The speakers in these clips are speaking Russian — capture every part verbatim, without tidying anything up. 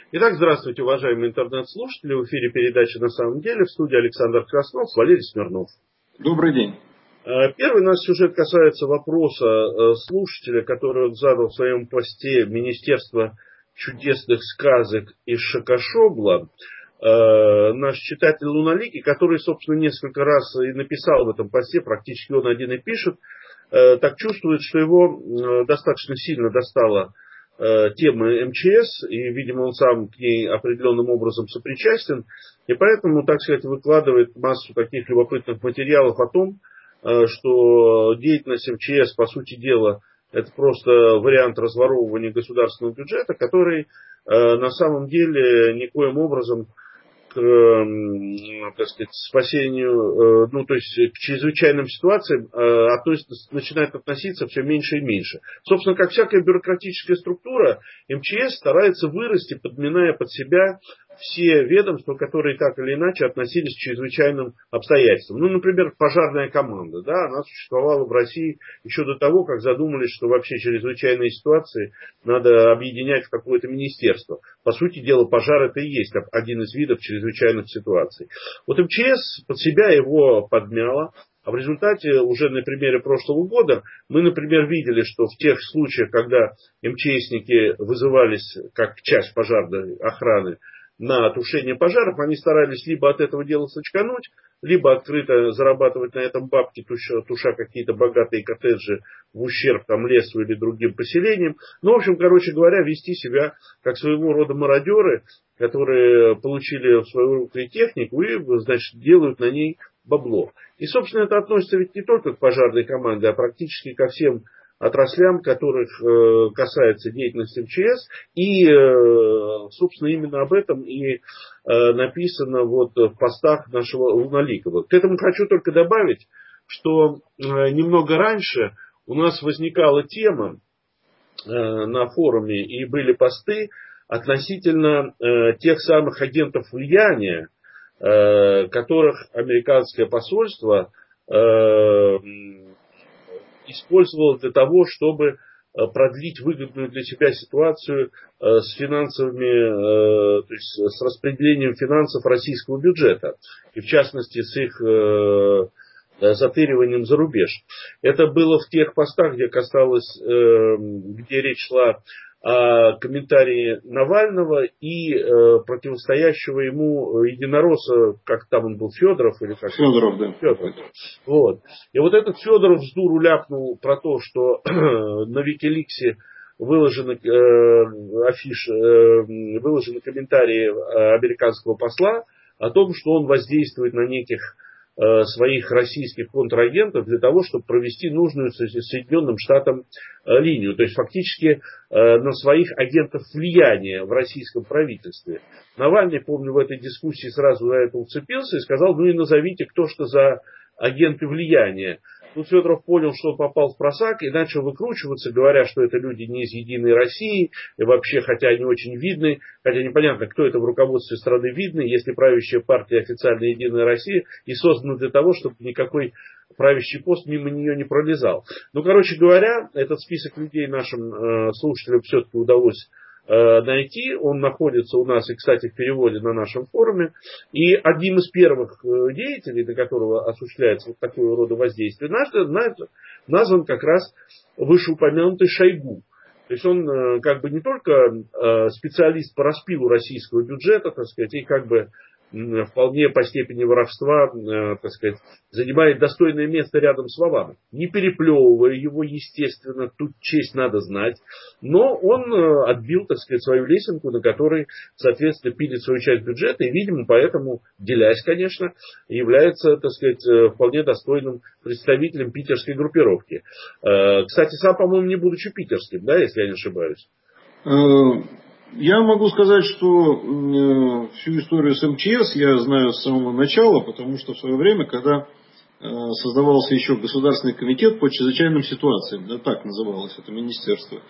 Итак, здравствуйте, уважаемые интернет-слушатели. В эфире передача «На самом деле». В студии Александр Краснов, Валерий Смирнов. Добрый день. Первый наш сюжет касается вопроса слушателя, который он задал в своем посте Министерства чудесных сказок из Шакашобла. Наш читатель Луналикий, который, собственно, несколько раз и написал в этом посте, практически он один и пишет, так чувствует, что его достаточно сильно достала темы эм че эс, и, видимо, он сам к ней определенным образом сопричастен, и поэтому, так сказать, выкладывает массу таких любопытных материалов о том, что деятельность эм че эс, по сути дела, это просто вариант разворовывания государственного бюджета, который на самом деле никоим образом к, так сказать, спасению, ну, то есть к чрезвычайным ситуациям относится, начинает относиться все меньше и меньше. Собственно, как всякая бюрократическая структура, эм че эс старается вырасти, подминая под себя все ведомства, которые так или иначе относились к чрезвычайным обстоятельствам. Ну, например, пожарная команда, да, она существовала в России еще до того, как задумались, что вообще чрезвычайные ситуации надо объединять в какое-то министерство. По сути дела, пожар это и есть один из видов чрезвычайных ситуаций. Вот эм че эс под себя его подмяла. А в результате, уже на примере прошлого года, мы, например, видели, что в тех случаях, когда эм че эсники вызывались как часть пожарной охраны на тушение пожаров, они старались либо от этого дела сочкануть, либо открыто зарабатывать на этом бабки, туша, туша какие-то богатые коттеджи в ущерб там лесу или другим поселениям. Ну, в общем, короче говоря, вести себя как своего рода мародеры, которые получили в свою руку и технику и, значит, делают на ней бабло. И, собственно, это относится ведь не только к пожарной команде, а практически ко всем отраслям, которых э, касается деятельность эм че эс. И, э, собственно, именно об этом и э, написано вот в постах нашего Луналикова. К этому хочу только добавить, что э, немного раньше у нас возникала тема э, на форуме, и были посты относительно э, тех самых агентов влияния, э, которых американское посольство э, использовал для того, чтобы продлить выгодную для себя ситуацию с финансовыми, то есть с распределением финансов российского бюджета, и в частности с их затыриванием за рубеж. Это было в тех постах, где касалось, где речь шла о комментарии Навального и э, противостоящего ему единоросса, как там он был, Федоров или как? Федоров, да. Федоров. Вот. И вот этот Федоров с дуру ляпнул про то, что на Викиликсе выложены э, афиш, э, выложены комментарии американского посла о том, что он воздействует на неких своих российских контрагентов для того, чтобы провести нужную Соединенным Штатам линию. То есть фактически на своих агентов влияния в российском правительстве. Навальный, помню, в этой дискуссии сразу за это уцепился и сказал, ну и назовите, кто что за агенты влияния. Тут Федоров понял, что он попал в просак и начал выкручиваться, говоря, что это люди не из Единой России, и вообще, хотя они очень видны, хотя непонятно, кто это в руководстве страны видны, если правящая партия официально Единая Россия и создана для того, чтобы никакой правящий пост мимо нее не пролезал. Ну, короче говоря, этот список людей нашим э, слушателям все-таки удалось найти. Он находится у нас и, кстати, в переводе на нашем форуме. И одним из первых деятелей, на которого осуществляется вот такого рода воздействие, назван как раз вышеупомянутый Шойгу. То есть он как бы не только специалист по распилу российского бюджета, так сказать, и как бы вполне по степени воровства, так сказать, занимает достойное место рядом с Вованом. Не переплевывая его, естественно, тут честь надо знать, но он отбил, так сказать, свою лесенку, на которой, соответственно, пилит свою часть бюджета, и, видимо, поэтому, делясь, конечно, является, так сказать, вполне достойным представителем питерской группировки. Кстати, сам, по-моему, не будучи питерским, да, если я не ошибаюсь. Я могу сказать, что всю историю с эм че эс я знаю с самого начала, потому что в свое время, когда создавался еще Государственный комитет по чрезвычайным ситуациям, да, так называлось это министерство.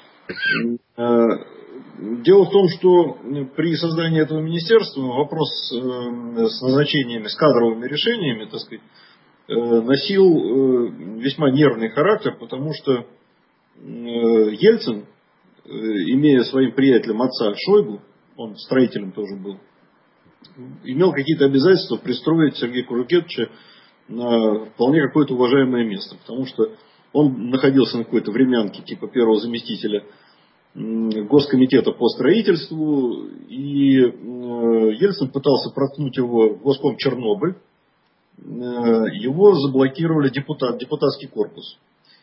Дело в том, что при создании этого министерства вопрос с назначениями, с кадровыми решениями, так сказать, носил весьма нервный характер, потому что Ельцин, имея своим приятелем отца Шойгу, он строителем тоже был, имел какие-то обязательства пристроить Сергея Кужугетовича на вполне какое-то уважаемое место. Потому что он находился на какой-то времянке типа первого заместителя Госкомитета по строительству. И Ельцин пытался проткнуть его в Госком Чернобыль. Его заблокировали депутат, депутатский корпус.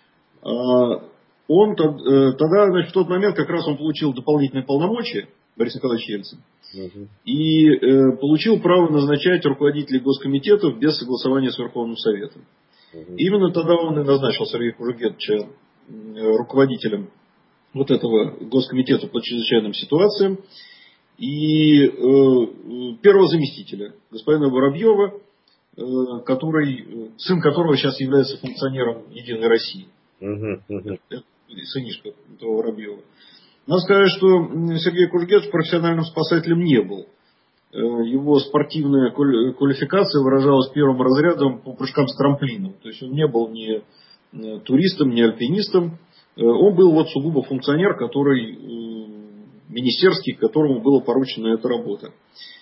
Он тогда, значит, в тот момент как раз он получил дополнительные полномочия, Борис Николаевич Ельцин, угу. и э, получил право назначать руководителей госкомитетов без согласования с Верховным Советом. Угу. Именно тогда он и назначил Сергея Кужугетовича э, руководителем вот этого госкомитета по чрезвычайным ситуациям и э, первого заместителя, господина Воробьева, э, который, сын которого сейчас является функционером Единой России. Угу. Угу. Сынишка этого Воробьева. Надо сказать, что Сергей Кужугетович профессиональным спасателем не был. Его спортивная квалификация выражалась первым разрядом по прыжкам с трамплином. То есть он не был ни туристом, ни альпинистом. Он был вот сугубо функционер, который министерский, которому была поручена эта работа.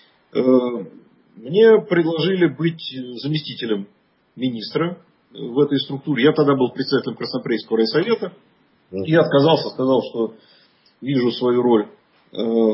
Мне предложили быть заместителем министра в этой структуре. Я тогда был председателем Краснопресненского райсовета. Я отказался, сказал, что вижу свою роль э,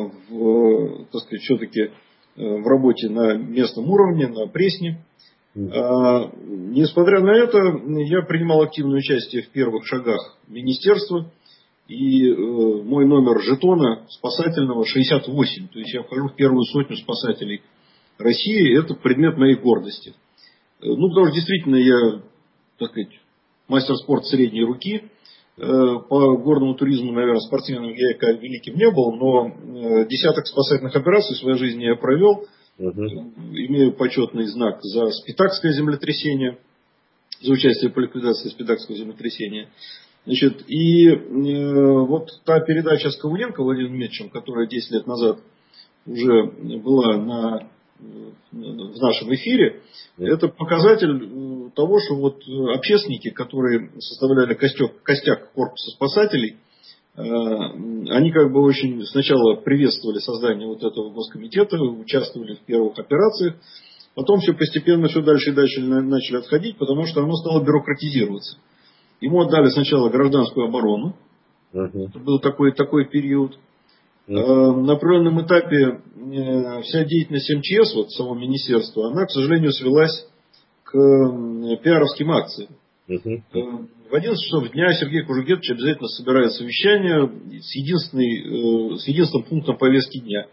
в, так сказать, все-таки э, в работе на местном уровне, на Пресне. А, несмотря на это, я принимал активное участие в первых шагах министерства. И э, мой номер жетона спасательного шестьдесят восемь. То есть я вхожу в первую сотню спасателей России. Это предмет моей гордости. Ну, потому что действительно я, так сказать, мастер спорта средней руки. По горному туризму, наверное, спортсменом я великим не был, но десяток спасательных операций в своей жизни я провел. Uh-huh. Имею почетный знак за Спитакское землетрясение, за участие по ликвидации Спитакского землетрясения. Значит, и э, вот та передача с Коваленко Владимиром Медчем, которая десять лет назад уже была на, в нашем эфире, uh-huh. это показатель того, что вот общественники, которые составляли костяк, костяк корпуса спасателей, э, они как бы очень сначала приветствовали создание вот этого госкомитета, участвовали в первых операциях, потом все постепенно, все дальше и дальше начали отходить, потому что оно стало бюрократизироваться. Ему отдали сначала гражданскую оборону, uh-huh. это был такой, такой период. Uh-huh. Э, на определенном этапе э, вся деятельность эм че эс, вот самого министерства, она, к сожалению, свелась к пиаровским акциям. Uh-huh. В одиннадцать часов дня Сергей Кужугетович обязательно собирает совещание с, единственной, с единственным пунктом повестки дня.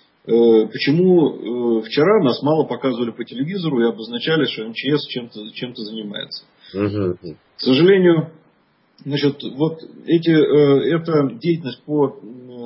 Почему вчера нас мало показывали по телевизору и обозначали, что эм че эс чем-то, чем-то занимается. Uh-huh. К сожалению, значит, вот эти, эта деятельность по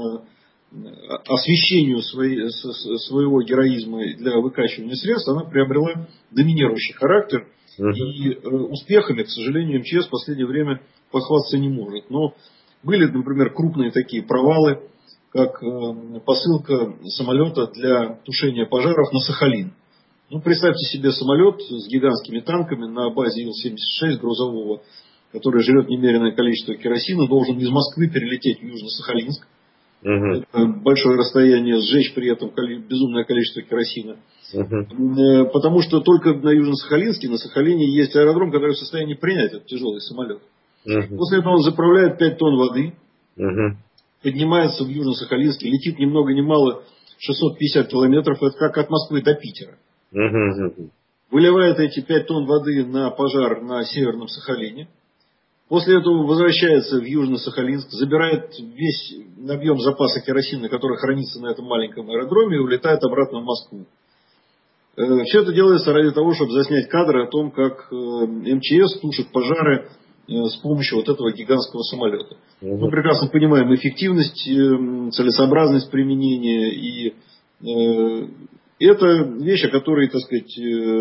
освещению своей, своего героизма для выкачивания средств, она приобрела доминирующий характер. Uh-huh. И э, успехами, к сожалению, эм че эс в последнее время похвастаться не может. Но были, например, крупные такие провалы, как э, посылка самолета для тушения пожаров на Сахалин. Ну, представьте себе самолет с гигантскими танками на базе Ил семьдесят шесть грузового, который жрет немеренное количество керосина, должен из Москвы перелететь в Южно-Сахалинск. Uh-huh. Большое расстояние, сжечь при этом безумное количество керосина. Uh-huh. Потому что только на Южно-Сахалинске, на Сахалине есть аэродром, который в состоянии принять этот тяжелый самолет. Uh-huh. После этого он заправляет пять тонн воды, uh-huh. поднимается в Южно-Сахалинске, летит ни много ни мало шестьсот пятьдесят километров, это как от Москвы до Питера. Uh-huh. Выливает эти пять тонн воды на пожар на Северном Сахалине. После этого возвращается в Южно-Сахалинск, забирает весь объем запаса керосина, который хранится на этом маленьком аэродроме, и улетает обратно в Москву. Все это делается ради того, чтобы заснять кадры о том, как эм че эс тушит пожары с помощью вот этого гигантского самолета. Угу. Мы прекрасно понимаем эффективность, целесообразность применения. И это вещь, о которой, так сказать,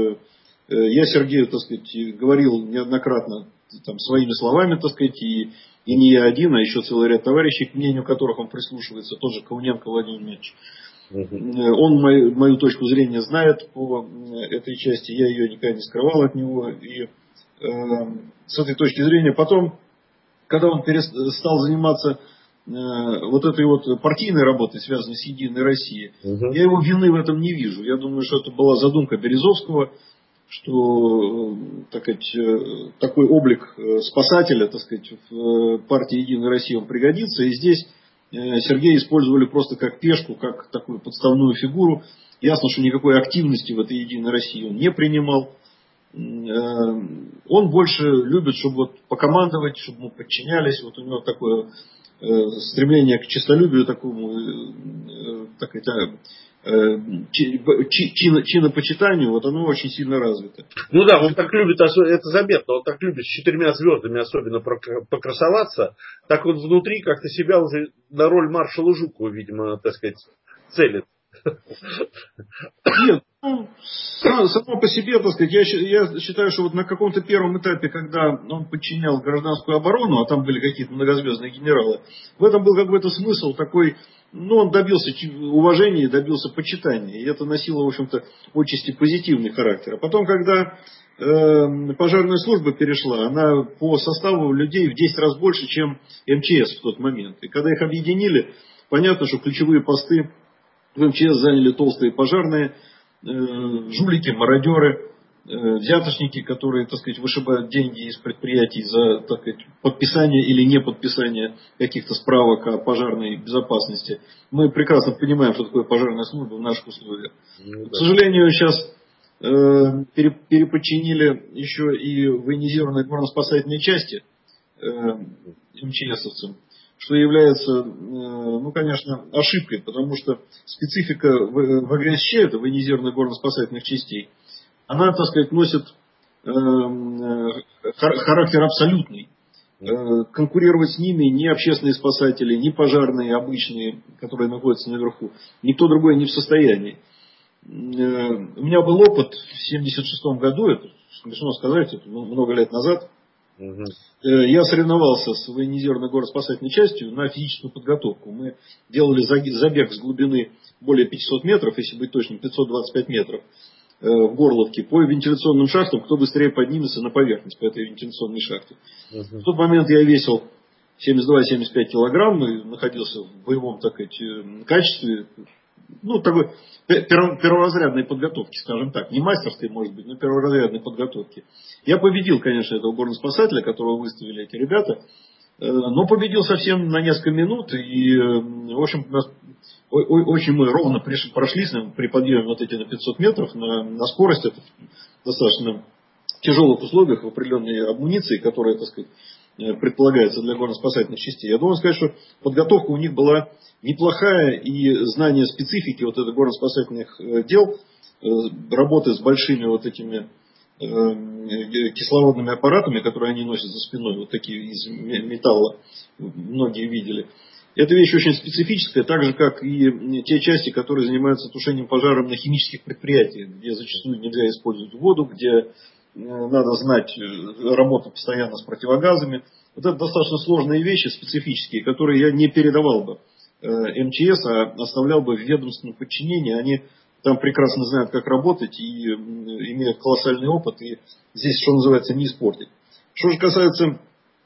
я Сергею, так сказать, говорил неоднократно там, своими словами, так сказать, и, и не я один, а еще целый ряд товарищей, к мнению которых он прислушивается, тот же Коваленко Владимир Ильич. Uh-huh. Он мою, мою точку зрения знает по этой части, я ее никогда не скрывал от него. И э, с этой точки зрения потом, когда он перестал заниматься вот этой вот партийной работой, связанной с Единой Россией, угу. я его вины в этом не вижу. Я думаю, что это была задумка Березовского, что, так сказать, такой облик спасателя, так сказать, в партии Единой России он пригодится. И здесь Сергея использовали просто как пешку, как такую подставную фигуру. Ясно, что никакой активности в этой Единой России он не принимал. Он больше любит, чтобы вот покомандовать, чтобы ему подчинялись. Вот у него такое стремление к честолюбию, такому, так сказать, чинопочитанию, вот оно очень сильно развито. Ну да, он так любит, это заметно, он так любит с четырьмя звездами особенно покрасоваться, так он внутри как-то себя уже на роль маршала Жукова, видимо, так сказать, целит. Нет, ну, само по себе, так сказать, я, я считаю, что вот на каком-то первом этапе, когда он подчинял гражданскую оборону, а там были какие-то многозвездные генералы, в этом был какой-то смысл такой, ну, он добился уважения, добился почитания, и это носило, в общем-то, отчасти позитивный характер. А потом, когда э, пожарная служба перешла, она по составу людей в десять раз больше, чем эм че эс в тот момент. И когда их объединили, понятно, что ключевые посты в эм че эс заняли толстые пожарные, э, жулики, мародеры, э, взяточники, которые, так сказать, вышибают деньги из предприятий за, так сказать, подписание или не подписание каких-то справок о пожарной безопасности. Мы прекрасно понимаем, что такое пожарная служба в наших условиях. Ну, да. К сожалению, сейчас э, переподчинили еще и военизированные горно-спасательные части э, эм че эсовцам, что является, ну, конечно, ошибкой, потому что специфика в эй гэ эс че, это военизированных горно-спасательных частей, она, так сказать, носит характер абсолютный. Конкурировать с ними ни общественные спасатели, ни пожарные обычные, которые находятся наверху, никто другой не в состоянии. У меня был опыт в семьдесят шестом году, это смешно сказать, это много лет назад. Угу. Я соревновался с военизированной горно-спасательной частью на физическую подготовку. Мы делали забег с глубины более пятисот метров, если быть точным, пятьсот двадцать пять метров в Горловке по вентиляционным шахтам, кто быстрее поднимется на поверхность по этой вентиляционной шахте. Угу. В тот момент я весил семьдесят два - семьдесят пять килограмм и находился в боевом, так сказать, качестве. Ну, такой перворазрядной подготовки, скажем так. Не мастерской, может быть, но перворазрядной подготовки. Я победил, конечно, этого горноспасателя, которого выставили эти ребята. Но победил совсем на несколько минут. И, в общем, нас очень мы ровно прошли с ним при подъеме вот эти на пятьсот метров на, на скорость. Это достаточно тяжелых условиях, в определенной амуниции, которая, так сказать, предполагается для горно-спасательных частей. Я должен сказать, что подготовка у них была неплохая, и знание специфики вот этих горно-спасательных дел, работы с большими вот этими кислородными аппаратами, которые они носят за спиной, вот такие из металла, многие видели. Эта вещь очень специфическая, так же как и те части, которые занимаются тушением пожаров на химических предприятиях, где зачастую нельзя использовать воду, где надо знать, работу постоянно с противогазами. Вот это достаточно сложные вещи, специфические, которые я не передавал бы эм че эс, а оставлял бы в ведомственном подчинении. Они там прекрасно знают, как работать и имеют колоссальный опыт. И здесь, что называется, не испортить. Что же касается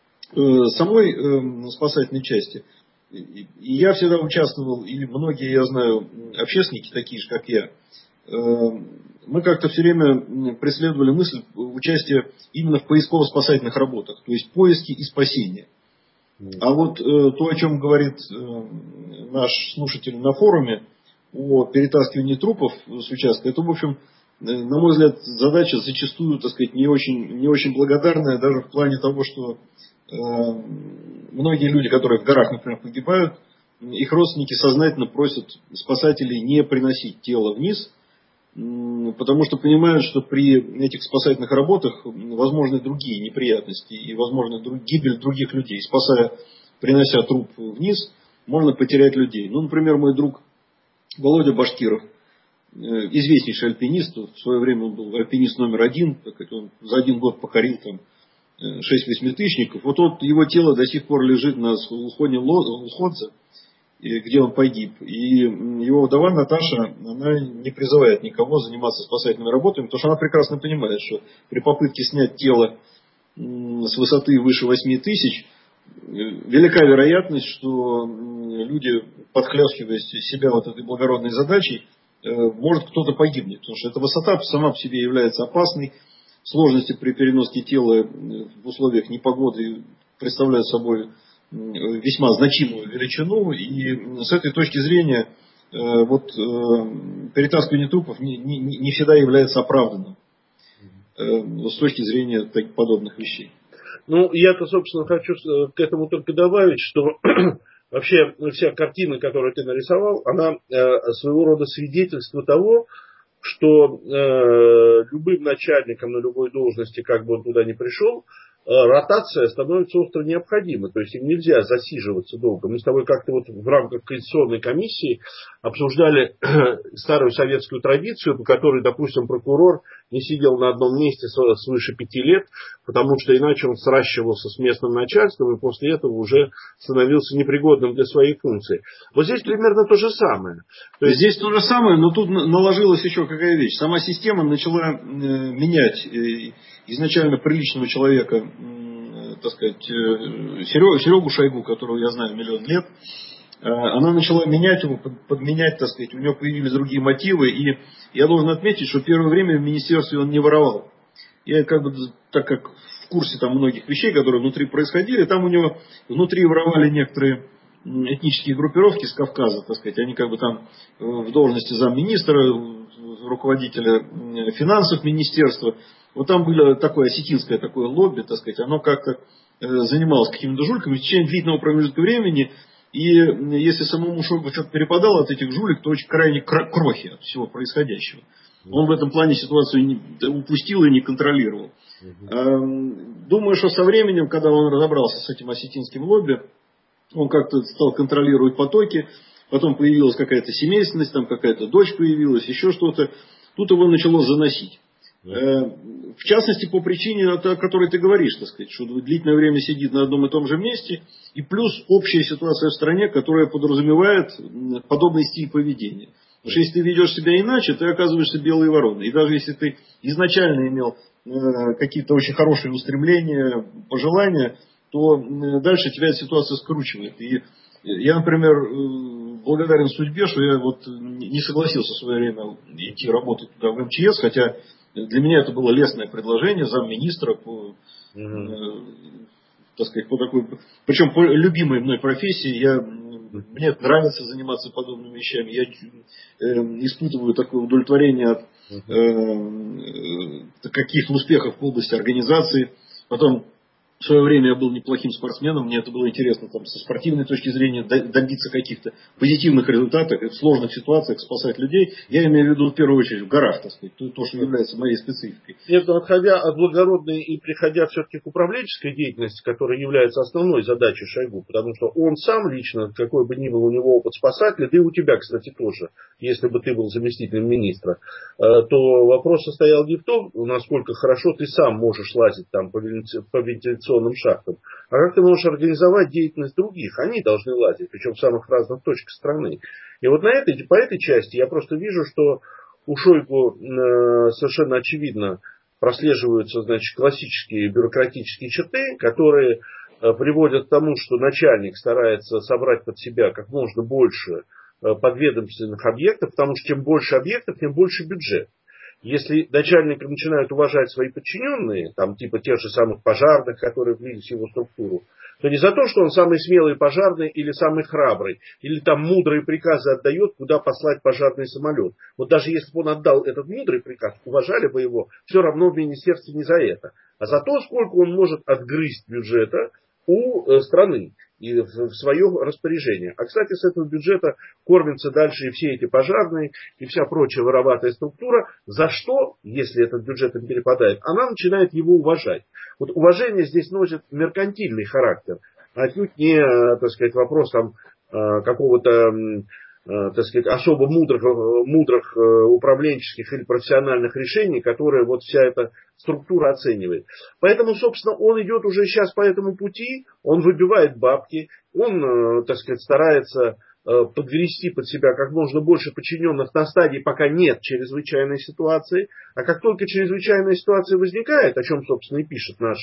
самой спасательной части. И я всегда участвовал, и многие, я знаю, общественники, такие же, как я, мы как-то все время преследовали мысль участия именно в поисково-спасательных работах, то есть поиски и спасения. А вот то, о чем говорит наш слушатель на форуме, о перетаскивании трупов с участка, это, в общем, на мой взгляд, задача зачастую, так сказать, не очень, не очень благодарная, даже в плане того, что многие люди, которые в горах, например, погибают, их родственники сознательно просят спасателей не приносить тело вниз, потому что понимают, что при этих спасательных работах возможны другие неприятности и возможна гибель других людей. Спасая, принося труп вниз, можно потерять людей. Ну, например, мой друг Володя Башкиров, известнейший альпинист, в свое время он был альпинист номер один, он за один год покорил там шесть восьмитысячников. Вот, вот его тело до сих пор лежит на склоне Лхотза, где он погиб. И его вдова Наташа, она не призывает никого заниматься спасательными работами, потому что она прекрасно понимает, что при попытке снять тело с высоты выше восьми тысяч велика вероятность, что люди, подхлёстываясь себя вот этой благородной задачей, может кто-то погибнет. Потому что эта высота сама по себе является опасной. Сложности при переноске тела в условиях непогоды представляют собой весьма значимую величину. И с этой точки зрения вот, перетаскивание трупов не, не, не всегда является оправданным с точки зрения таких подобных вещей. Ну, я-то, собственно, хочу к этому только добавить, что вообще вся картина, которую ты нарисовал, она своего рода свидетельство того, что э, любым начальником на любой должности, как бы он туда ни пришел, э, ротация становится остро необходимой. То есть им нельзя засиживаться долго. Мы с тобой как-то вот в рамках Конституционной комиссии обсуждали старую советскую традицию, по которой, допустим, прокурор не сидел на одном месте свыше пяти лет, потому что иначе он сращивался с местным начальством и после этого уже становился непригодным для своей функции. Вот здесь примерно то же самое. То есть здесь то же самое, но тут наложилась еще какая вещь. Сама система начала менять изначально приличного человека, так сказать, Серегу, Серегу Шойгу, которого я знаю миллион лет. Она начала менять его, подменять, так сказать, у него появились другие мотивы. И я должен отметить, что первое время в министерстве он не воровал. Я как бы, так как в курсе там многих вещей, которые внутри происходили, там у него внутри воровали некоторые этнические группировки с Кавказа, так сказать. Они как бы там в должности замминистра, руководителя финансов министерства. Вот там было такое осетинское такое лобби, так сказать, оно как-то занималось какими-то жульками в течение длительного промежутка времени. И если самому Шойгу что-то перепадало от этих жулик, то очень крайне крохи от всего происходящего. Он в этом плане ситуацию не упустил и не контролировал. Думаю, что со временем, когда он разобрался с этим осетинским лобби, он как-то стал контролировать потоки. Потом появилась какая-то семейственность, там какая-то дочь появилась, еще что-то. Тут его начало заносить. В частности, по причине, о которой ты говоришь, так сказать, что длительное время сидит на одном и том же месте, и плюс общая ситуация в стране, которая подразумевает подобный стиль поведения. Потому что если ты ведешь себя иначе, ты оказываешься белой вороной. И даже если ты изначально имел какие-то очень хорошие устремления, пожелания, то дальше тебя эта ситуация скручивает. И я, например, благодарен судьбе, что я вот не согласился в свое время идти работать туда в эм че эс, хотя для меня это было лестное предложение замминистра по, mm-hmm. так сказать, по такой, причем по любимой мной профессии. Я, мне нравится заниматься подобными вещами. Я э, испытываю такое удовлетворение от э, каких-то успехов в области организации. Потом в свое время я был неплохим спортсменом, мне это было интересно там, со спортивной точки зрения добиться каких-то позитивных результатов и в сложных ситуациях спасать людей. Я имею в виду в первую очередь в горах, так сказать, то, то что является моей спецификой. Нет, отходя от благородной и приходя все-таки к управленческой деятельности, которая является основной задачей Шойгу, потому что он сам лично, какой бы ни был у него опыт спасателя, да и у тебя, кстати, тоже, если бы ты был заместителем министра, то вопрос состоял не в том, насколько хорошо ты сам можешь лазить там по вентиляционным шахтам, а как ты можешь организовать деятельность других. Они должны лазить, причем в самых разных точках страны. И вот на этой, по этой части я просто вижу, что у Шойгу э, совершенно очевидно прослеживаются, значит, классические бюрократические черты, которые э, приводят к тому, что начальник старается собрать под себя как можно больше э, подведомственных объектов, потому что чем больше объектов, тем больше бюджет. Если начальника начинают уважать свои подчиненные, там типа тех же самых пожарных, которые влились в его структуру, то не за то, что он самый смелый пожарный или самый храбрый, или там мудрые приказы отдает, куда послать пожарный самолет. Вот даже если бы он отдал этот мудрый приказ, уважали бы его, все равно в министерстве не за это, а за то, сколько он может отгрызть бюджета у э, страны и в, в свое распоряжение. А, кстати, с этого бюджета кормятся дальше и все эти пожарные, и вся прочая вороватая структура, за что, если этот бюджет им перепадает, она начинает его уважать. Вот уважение здесь носит меркантильный характер, а отнюдь не, так сказать, вопрос там какого-то, так сказать, особо мудрых, мудрых управленческих или профессиональных решений, которые вот вся эта структура оценивает. Поэтому, собственно, он идет уже сейчас по этому пути, он выбивает бабки, он, так сказать, старается подгрести под себя как можно больше подчиненных на стадии, пока нет чрезвычайной ситуации. А как только чрезвычайная ситуация возникает, о чем, собственно, и пишет наш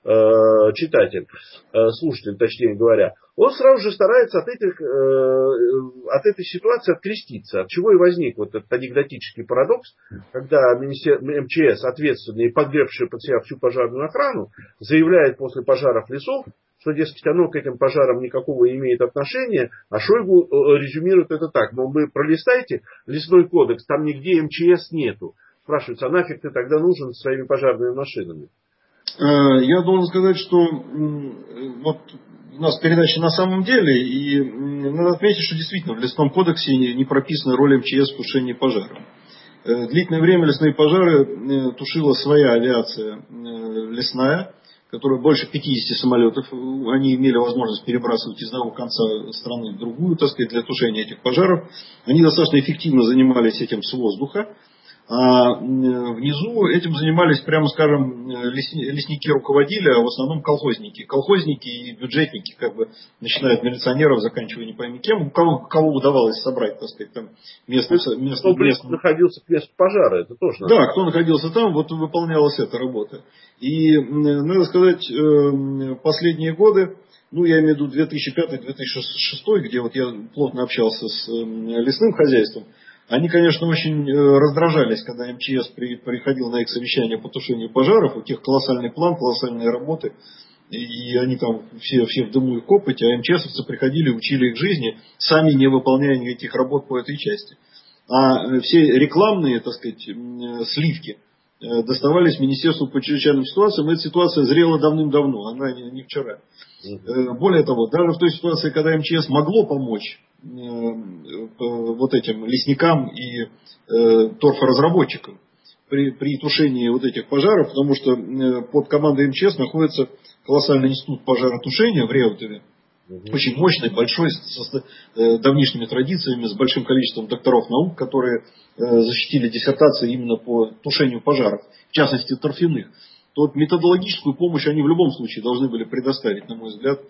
э, читатель, э, слушатель, точнее говоря, он сразу же старается от, этих, э, от этой ситуации откреститься. От чего и возник вот этот анекдотический парадокс, когда эм че эс, ответственный и подгребший под себя всю пожарную охрану, заявляет после пожаров лесов, что, дескать, оно к этим пожарам никакого не имеет отношения, а Шойгу резюмирует это так, мол, вы пролистайте лесной кодекс, там нигде эм че эс нету. Спрашивается, а нафиг ты тогда нужен со своими пожарными машинами? Я должен сказать, что вот у нас передача на самом деле, и надо отметить, что действительно в лесном кодексе не прописана роль эм че эс в тушении пожаров. Длительное время лесные пожары тушила своя авиация лесная, которая больше пятидесяти самолетов, они имели возможность перебрасывать из одного конца страны в другую, так сказать, для тушения этих пожаров. Они достаточно эффективно занимались этим с воздуха. А внизу этим занимались, прямо скажем, лесники руководили, а в основном колхозники. Колхозники и бюджетники, как бы, начиная от милиционеров, заканчивая не пойми кем, кого, кого удавалось собрать, так сказать, там местных... Кто близко находился к месту пожара, это тоже надо. Да, кто находился там, вот выполнялась эта работа. И, надо сказать, последние годы, ну, я имею в виду две тысячи пятый — две тысячи шестой, где вот я плотно общался с лесным хозяйством, они, конечно, очень раздражались, когда эм че эс приходил на их совещание по тушению пожаров. У них колоссальный план, колоссальные работы. И они там все, все в дыму и копоти, а эм че эсовцы приходили, учили их жизни, сами не выполняя никаких работ по этой части. А все рекламные, так сказать, сливки доставались Министерству по чрезвычайным ситуациям. Эта ситуация зрела давным-давно, она не вчера. Более того, даже в той ситуации, когда эм че эс могло помочь вот этим лесникам и э, торфоразработчикам при, при тушении вот этих пожаров, потому что э, под командой эм че эс находится колоссальный институт пожаротушения в Реутове, угу. Очень мощный, большой, с э, давнишними традициями, с большим количеством докторов наук, которые э, защитили диссертации именно по тушению пожаров, в частности торфяных. То вот методологическую помощь они в любом случае должны были предоставить, на мой взгляд,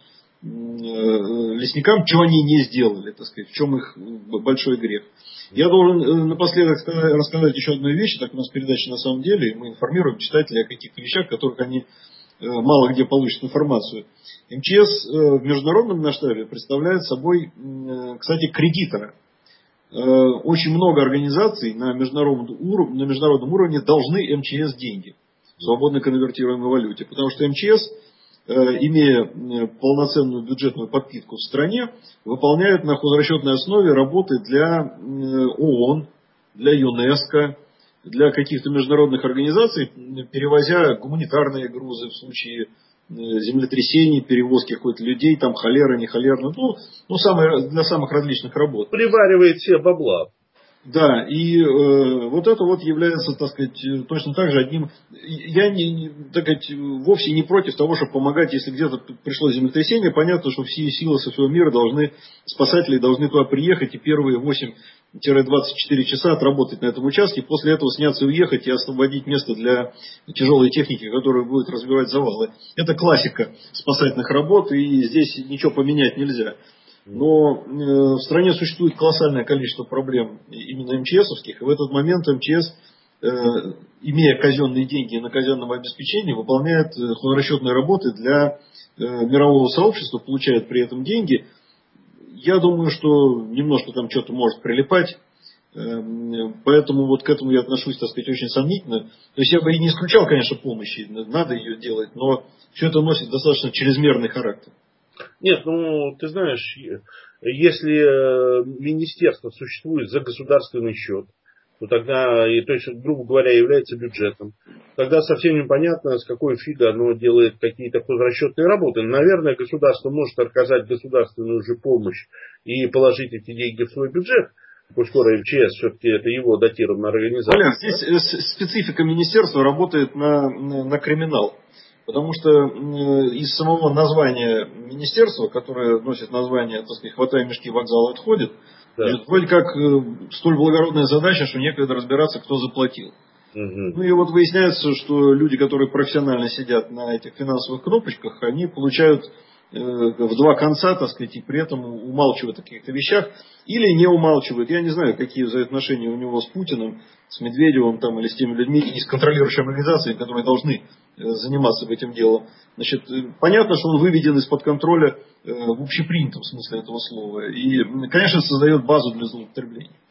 лесникам, чего они не сделали, так сказать, в чем их большой грех. Я должен напоследок рассказать еще одну вещь, так у нас передача на самом деле, мы информируем читателей о каких-то вещах, о которых они мало где получат информацию. эм че эс в международном масштабе представляет собой, кстати, кредитора. Очень много организаций на международном уровне, на международном уровне должны эм че эс деньги в свободно конвертируемой валюте, потому что эм че эс, имея полноценную бюджетную подпитку в стране, выполняет на хозрасчетной основе работы для ООН, для ЮНЕСКО, для каких-то международных организаций, перевозя гуманитарные грузы в случае землетрясений, перевозки какой-то людей, там холера, не холера, ну, ну самые, для самых различных работ. Приваривает все бабла. Да, и э, вот это вот является, так сказать, точно так же одним... Я не, не, так сказать, вовсе не против того, чтобы помогать, если где-то пришло землетрясение. Понятно, что все силы со всего мира должны, спасатели должны туда приехать и первые восемь-двадцать четыре часа отработать на этом участке. После этого сняться и уехать и освободить место для тяжелой техники, которая будет разбивать завалы. Это классика спасательных работ, и здесь ничего поменять нельзя. Но э, в стране существует колоссальное количество проблем именно эм че эсовских, и в этот момент эм че эс, э, имея казенные деньги на казенном обеспечении, выполняет э, хозрасчетные работы для э, мирового сообщества, получает при этом деньги. Я думаю, что немножко там что-то может прилипать, э, поэтому вот к этому я отношусь, так сказать, очень сомнительно. То есть я бы и не исключал, конечно, помощи, надо ее делать, но все это носит достаточно чрезмерный характер. Нет, ну, ты знаешь, если министерство существует за государственный счет, то тогда, и, то есть, грубо говоря, является бюджетом, тогда совсем непонятно, с какой фига оно делает какие-то хозрасчетные работы. Наверное, государство может оказать государственную же помощь и положить эти деньги в свой бюджет, коль скоро эм че эс все-таки это его датированная организация. Валер, здесь специфика министерства работает на, на, на криминал. Потому что из самого названия министерства, которое носит название, так сказать, «Хватай мешки, вокзал отходит», да. Вроде как столь благородная задача, что некогда разбираться, кто заплатил. Угу. Ну и вот выясняется, что люди, которые профессионально сидят на этих финансовых кнопочках, они получают в два конца, так сказать, и при этом умалчивает о каких-то вещах, или не умалчивает. Я не знаю, какие взаимоотношения у него с Путиным, с Медведевым там, или с теми людьми, и с контролирующими организациями, которые должны заниматься этим делом. Значит, понятно, что он выведен из-под контроля в общепринятом смысле этого слова. И, конечно, создает базу для злоупотребления.